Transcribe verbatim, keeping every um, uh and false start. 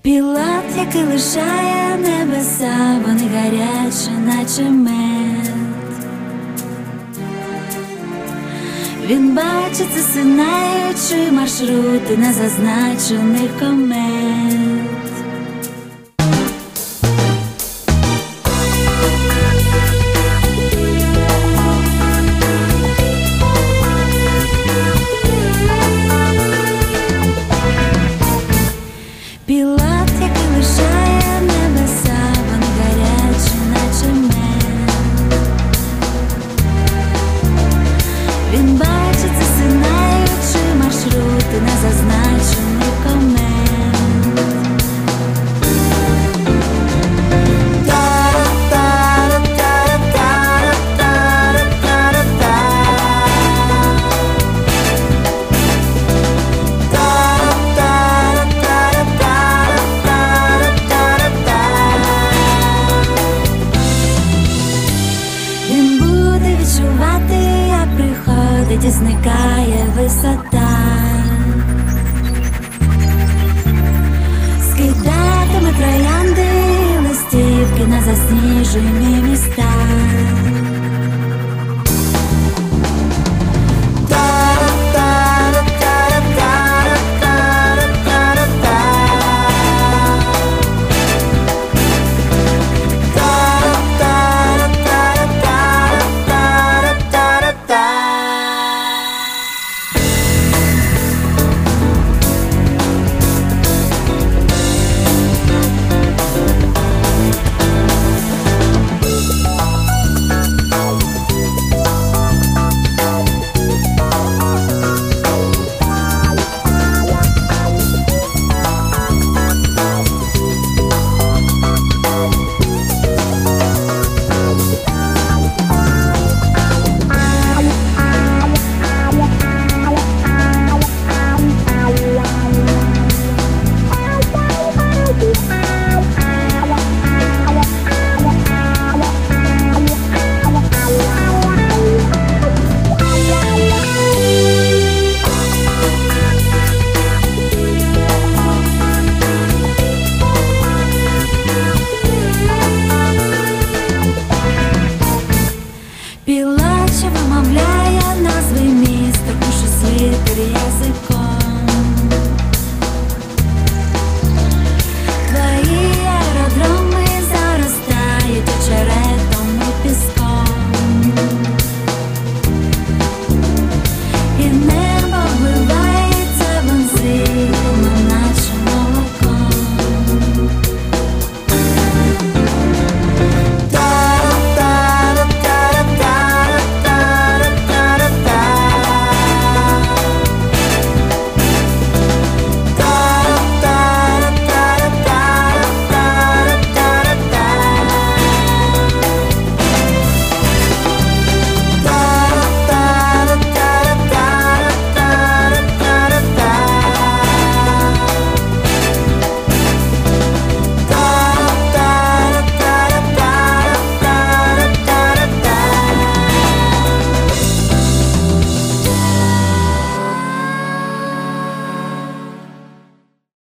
Пілот, який лишає небеса, вони гарячі, наче мед. Він бачить, засинаючи маршрути незазначених комет. Пілот, який лишає небеса, вони гарячі, наче мед. Він бачить, засинаючи маршрути незазначених комет. Він буде відчувати, як приходить і зникає висота. Скидатиме троянди, листівки на засніжені міста.